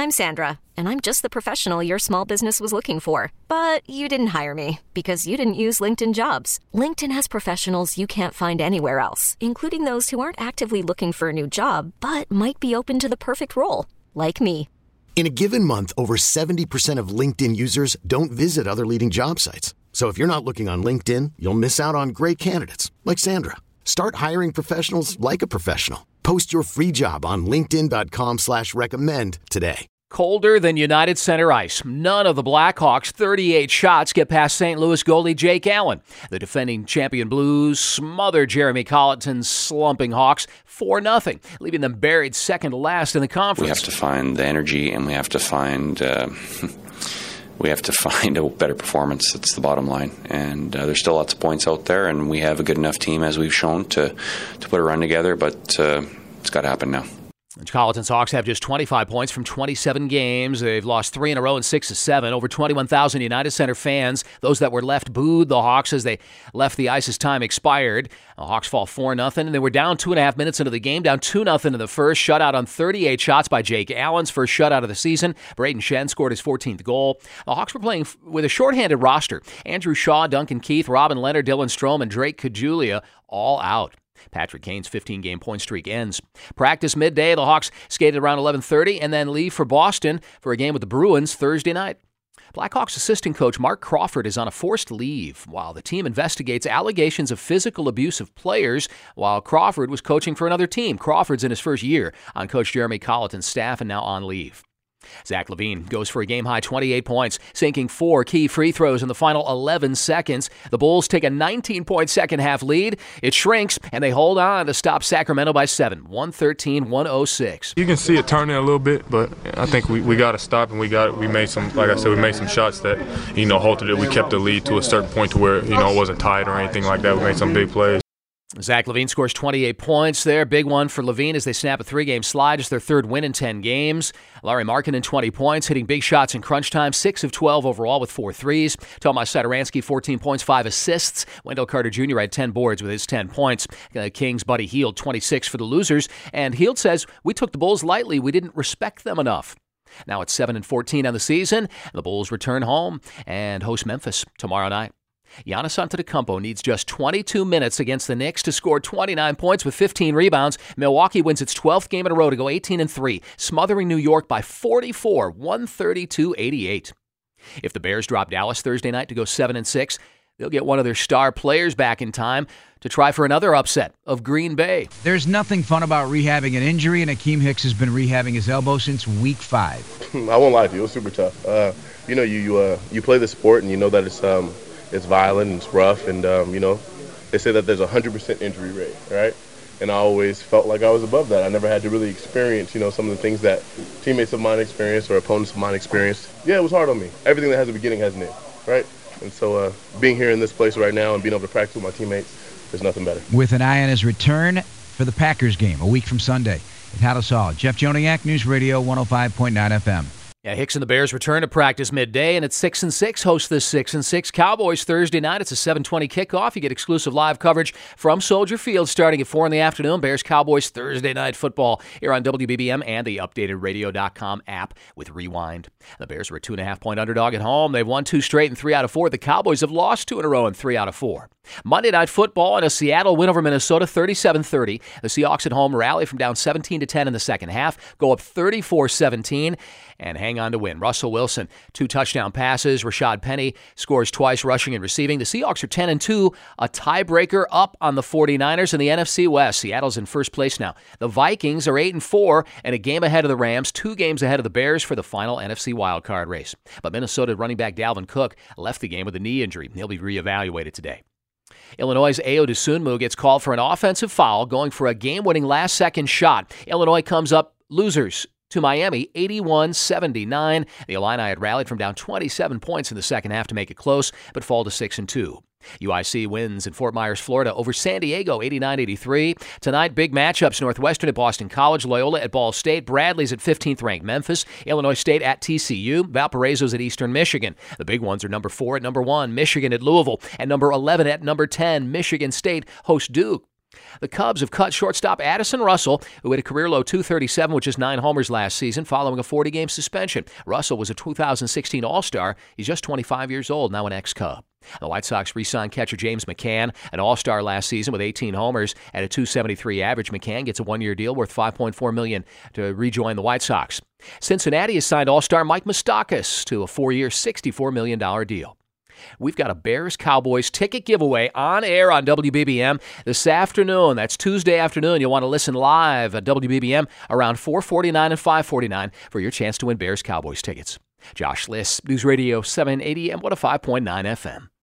I'm Sandra, and I'm just the professional your small business was looking for. But you didn't hire me because you didn't use LinkedIn Jobs. LinkedIn has professionals you can't find anywhere else, including those who aren't actively looking for a new job, but might be open to the perfect role, like me. In a given month, over 70% of LinkedIn users don't visit other leading job sites. So if you're not looking on LinkedIn, you'll miss out on great candidates like Sandra. Start hiring professionals like a professional. Post your free job on linkedin.com/recommend today. Colder than United Center ice. None of the Blackhawks' 38 shots get past St. Louis goalie Jake Allen. The defending champion Blues smothered Jeremy Colleton's slumping Hawks 4-0, leaving them buried second to last in the conference. We have to find the energy, and we have to find a better performance. That's the bottom line. And there's still lots of points out there, and we have a good enough team, as we've shown, to put a run together, but it's got to happen now. Colleton's Hawks have just 25 points from 27 games. They've lost 3 in a row and 6 of 7. Over 21,000 United Center fans, those that were left, booed the Hawks as they left the ice as time expired. The Hawks fall 4-0, and they were down 2.5 minutes into the game, down 2-0 in the first. Shutout on 38 shots by Jake Allen's first shutout of the season. Braden Shen scored his 14th goal. The Hawks were playing with a shorthanded roster. Andrew Shaw, Duncan Keith, Robin Leonard, Dylan Strome, and Drake Caggiula all out. Patrick Kane's 15-game point streak ends. Practice midday, the Hawks skated around 11:30 and then leave for Boston for a game with the Bruins Thursday night. Blackhawks assistant coach Mark Crawford is on a forced leave while the team investigates allegations of physical abuse of players while Crawford was coaching for another team. Crawford's in his first year on Coach Jeremy Colleton's staff and now on leave. Zach LaVine goes for a game-high 28 points, sinking 4 key free throws in the final 11 seconds. The Bulls take a 19-point second-half lead. It shrinks, and they hold on to stop Sacramento by 7, 113-106. You can see it turning a little bit, but I think we got to stop, and we made some, like I said, we made some shots that, halted it. We kept the lead to a certain point to where, it wasn't tied or anything like that. We made some big plays. Zach LaVine scores 28 points there. Big one for LaVine as they snap a 3-game slide. It's their third win in 10 games. Larry Markkinen, 20 points, hitting big shots in crunch time. 6 of 12 overall with 4 threes. Tomas Satoransky, 14 points, 5 assists. Wendell Carter Jr. had 10 boards with his 10 points. Kings' Buddy Hield, 26 for the losers. And Hield says, "We took the Bulls lightly. We didn't respect them enough." Now it's 7-14 on the season. The Bulls return home and host Memphis tomorrow night. Giannis Antetokounmpo needs just 22 minutes against the Knicks to score 29 points with 15 rebounds. Milwaukee wins its 12th game in a row to go 18-3, smothering New York by 44, 132-88. If the Bears drop Dallas Thursday night to go 7-6, they'll get one of their star players back in time to try for another upset of Green Bay. There's nothing fun about rehabbing an injury, and Akeem Hicks has been rehabbing his elbow since week 5. I won't lie to you, it was super tough. You play the sport, and you know that it's violent and it's rough, and they say that there's a 100% injury rate, right? And I always felt like I was above that. I never had to really experience, some of the things that teammates of mine experienced or opponents of mine experienced. Yeah, it was hard on me. Everything that has a beginning has an end, right? And so being here in this place right now and being able to practice with my teammates, there's nothing better. With an eye on his return for the Packers game a week from Sunday at Halas Hall. Jeff Joniak, News Radio 105.9 FM. Yeah, Hicks and the Bears return to practice midday, and at 6-6 host the 6-6 Cowboys Thursday night. It's a 7:20 kickoff. You get exclusive live coverage from Soldier Field starting at 4 in the afternoon. Bears-Cowboys Thursday night football here on WBBM and the updated radio.com app with Rewind. The Bears are a 2.5-point underdog at home. They've won 2 straight and 3 out of 4. The Cowboys have lost 2 in a row and 3 out of 4. Monday Night Football and a Seattle win over Minnesota 37-30. The Seahawks at home rally from down 17-10 in the second half, go up 34-17, and hang on to win. Russell Wilson, 2 touchdown passes. Rashad Penny scores twice, rushing and receiving. The Seahawks are 10-2, a tiebreaker up on the 49ers in the NFC West. Seattle's in first place now. The Vikings are 8-4 and a game ahead of the Rams, 2 games ahead of the Bears for the final NFC wildcard race. But Minnesota running back Dalvin Cook left the game with a knee injury. He'll be reevaluated today. Illinois' Ayo Dosunmu gets called for an offensive foul, going for a game-winning last-second shot. Illinois comes up losers to Miami, 81-79. The Illini had rallied from down 27 points in the second half to make it close, but fall to 6-2. UIC wins in Fort Myers, Florida over San Diego, 89-83. Tonight, big matchups. Northwestern at Boston College, Loyola at Ball State, Bradley's at 15th ranked Memphis, Illinois State at TCU, Valparaiso's at Eastern Michigan. The big ones are number 4 at number 1, Michigan at Louisville, and number 11 at number 10, Michigan State hosts Duke. The Cubs have cut shortstop Addison Russell, who had a career-low .237, which is 9 homers last season, following a 40-game suspension. Russell was a 2016 All-Star. He's just 25 years old, now an ex-Cub. The White Sox re-signed catcher James McCann, an All-Star last season with 18 homers at a .273 average. McCann gets a one-year deal worth $5.4 million to rejoin the White Sox. Cincinnati has signed All-Star Mike Moustakas to a 4-year, $64 million deal. We've got a Bears-Cowboys ticket giveaway on air on WBBM this afternoon. That's Tuesday afternoon. You'll want to listen live at WBBM around 4:49 and 5:49 for your chance to win Bears-Cowboys tickets. Josh Liss, News Radio 780 and 105.9 FM.